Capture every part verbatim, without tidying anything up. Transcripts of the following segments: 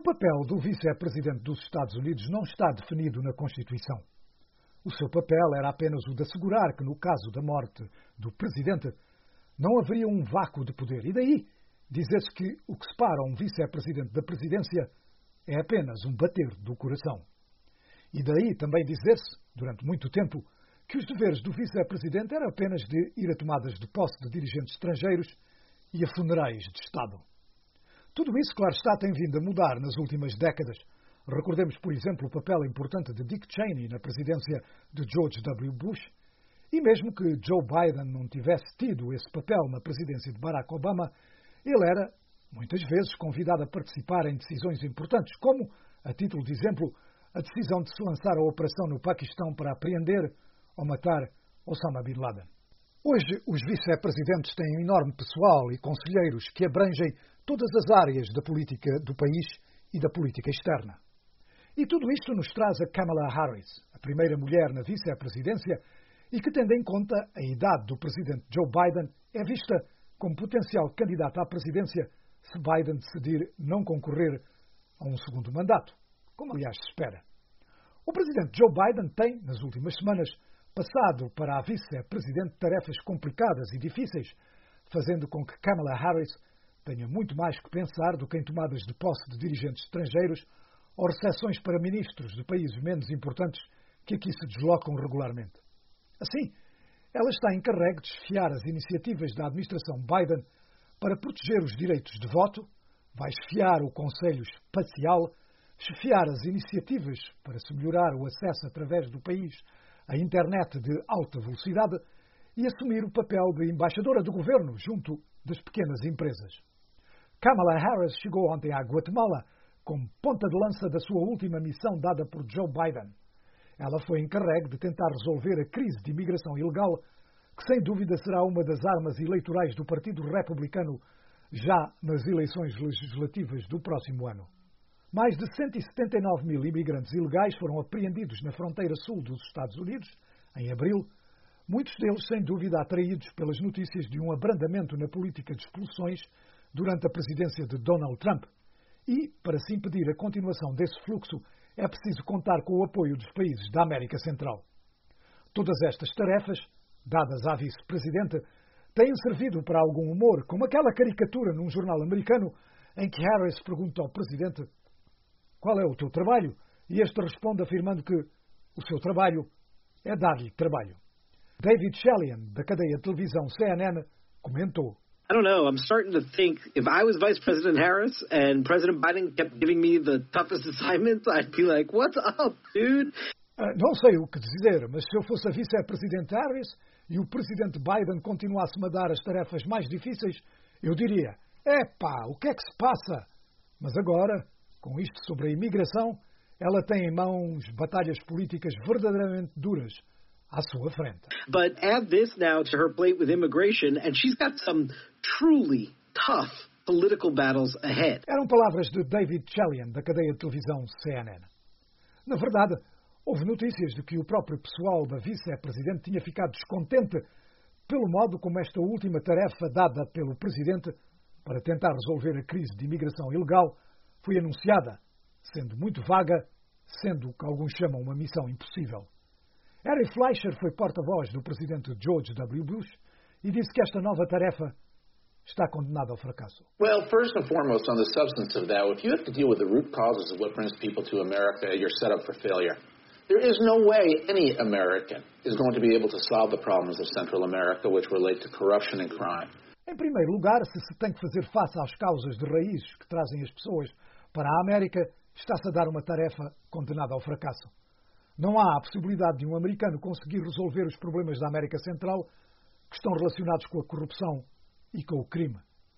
papel do vice-presidente dos Estados Unidos não está definido na Constituição. O seu papel era apenas o de assegurar que, no caso da morte do presidente, não haveria um vácuo de poder. E daí dizer-se que o que separa um vice-presidente da presidência é apenas um bater do coração. E daí também dizer-se, durante muito tempo, que os deveres do vice-presidente eram apenas de ir a tomadas de posse de dirigentes estrangeiros e a funerais de Estado. Tudo isso, claro está, tem vindo a mudar nas últimas décadas. Recordemos, por exemplo, o papel importante de Dick Cheney na presidência de George W. Bush, e mesmo que Joe Biden não tivesse tido esse papel na presidência de Barack Obama, ele era, muitas vezes, convidado a participar em decisões importantes, como, a título de exemplo, a decisão de se lançar a operação no Paquistão para apreender ou matar Osama Bin Laden. Hoje, os vice-presidentes têm um enorme pessoal e conselheiros que abrangem todas as áreas da política do país e da política externa. E tudo isto nos traz a Kamala Harris, a primeira mulher na vice-presidência e que, tendo em conta a idade do presidente Joe Biden, é vista como potencial candidata à presidência se Biden decidir não concorrer a um segundo mandato, como aliás se espera. O presidente Joe Biden tem, nas últimas semanas, passado para a vice-presidente tarefas complicadas e difíceis, fazendo com que Kamala Harris tenha muito mais que pensar do que em tomadas de posse de dirigentes estrangeiros ou recepções para ministros de países menos importantes que aqui se deslocam regularmente. Assim, ela está encarregue de esfiar as iniciativas da administração Biden para proteger os direitos de voto, vai esfiar o Conselho Espacial, esfiar as iniciativas para se melhorar o acesso através do país à internet de alta velocidade e assumir o papel de embaixadora do governo junto das pequenas empresas. Kamala Harris chegou ontem à Guatemala como ponta de lança da sua última missão dada por Joe Biden. Ela foi encarregue de tentar resolver a crise de imigração ilegal, que sem dúvida será uma das armas eleitorais do Partido Republicano já nas eleições legislativas do próximo ano. Mais de cento e setenta e nove mil imigrantes ilegais foram apreendidos na fronteira sul dos Estados Unidos, em abril, muitos deles sem dúvida atraídos pelas notícias de um abrandamento na política de expulsões durante a presidência de Donald Trump. E, para se impedir a continuação desse fluxo, é preciso contar com o apoio dos países da América Central. Todas estas tarefas, dadas à vice-presidente, têm servido para algum humor, como aquela caricatura num jornal americano em que Harris pergunta ao presidente: qual é o teu trabalho? E este responde afirmando que o seu trabalho é dar-lhe trabalho. David Chalian, da cadeia de televisão C N N, comentou: I don't know. I'm starting to think if I was Vice President Harris and President Biden kept giving me the toughest assignments, I'd be like, what's up, dude? Uh, não sei o que dizer, mas se eu fosse a vice-presidente Harris e o presidente Biden continuasse-me a dar as tarefas mais difíceis, eu diria: epá, o que é que se passa? Mas agora, com isto sobre a imigração, ela tem em mãos batalhas políticas verdadeiramente duras à sua frente. But add this now to her plate with immigration, and she's got some truly tough political battles ahead. Eram palavras de David Chalian, da cadeia de televisão C N N. Na verdade, houve notícias de que o próprio pessoal da vice-presidente tinha ficado descontente pelo modo como esta última tarefa dada pelo presidente para tentar resolver a crise de imigração ilegal foi anunciada, sendo muito vaga, sendo o que alguns chamam uma missão impossível. Harry Fleischer foi porta-voz do presidente George W. Bush e disse que esta nova tarefa está condenada ao fracasso. Well, first and foremost, on the substance of that, if you have to deal with the root causes of what brings people to America, you're set up for failure. There is no way any American is going to be able to solve the problems of Central America, which relate to corruption and crime. Em primeiro lugar, se se tem que fazer face às causas de raiz que trazem as pessoas para a América, está-se a dar uma tarefa condenada ao fracasso. Não há a possibilidade de um americano conseguir resolver os problemas da América Central que estão relacionados com a corrupção e com o crime.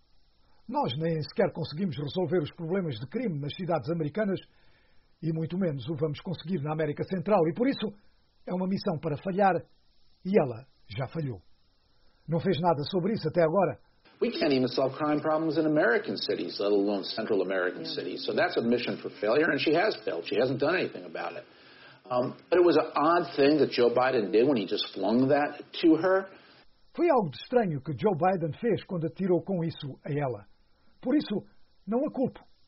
Nós nem sequer conseguimos resolver os problemas de crime nas cidades americanas e muito menos o vamos conseguir na América Central. E por isso é uma missão para falhar e ela já falhou. Não fez nada sobre isso até agora. We can't even solve crime problems in American cities, let alone Central American cities. So that's a mission for failure, and she has failed. She hasn't done anything about it. Um, but it was an odd thing that Joe Biden did when he just flung that to her. Foi algo de estranho que Joe Biden fez quando atirou com isso a ela. Por isso, não a culpo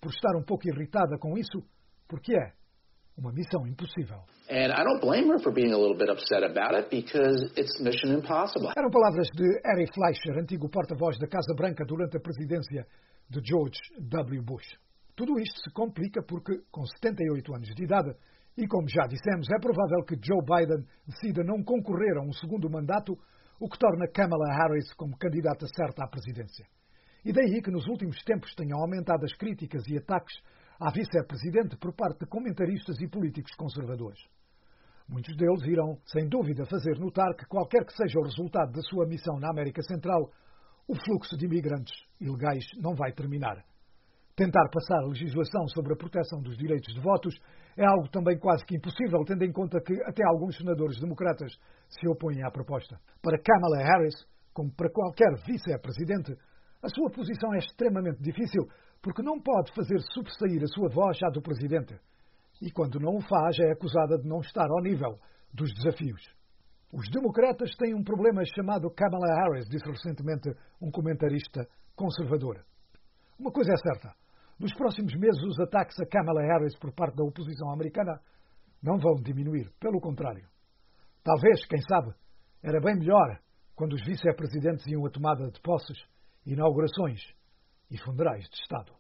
por estar um pouco irritada com isso, porque é uma missão impossível. And I don't blame her for being a little bit upset about it because it's mission impossible. Eram palavras de Harry Fleischer, antigo porta-voz da Casa Branca durante a presidência de George W. Bush. Tudo isto se complica porque, com setenta e oito anos de idade, e como já dissemos, é provável que Joe Biden decida não concorrer a um segundo mandato, o que torna Kamala Harris como candidata certa à presidência. E daí que nos últimos tempos tenham aumentado as críticas e ataques à vice-presidente por parte de comentaristas e políticos conservadores. Muitos deles irão, sem dúvida, fazer notar que qualquer que seja o resultado da sua missão na América Central, o fluxo de imigrantes ilegais não vai terminar. Tentar passar a legislação sobre a proteção dos direitos de votos é algo também quase que impossível, tendo em conta que até alguns senadores democratas se opõem à proposta. Para Kamala Harris, como para qualquer vice-presidente, a sua posição é extremamente difícil, porque não pode fazer sobressair a sua voz à do presidente. E quando não o faz, é acusada de não estar ao nível dos desafios. Os democratas têm um problema chamado Kamala Harris, disse recentemente um comentarista conservador. Uma coisa é certa. Nos próximos meses, os ataques a Kamala Harris por parte da oposição americana não vão diminuir. Pelo contrário. Talvez, quem sabe, era bem melhor quando os vice-presidentes iam à tomada de posses, inaugurações e funerais de Estado.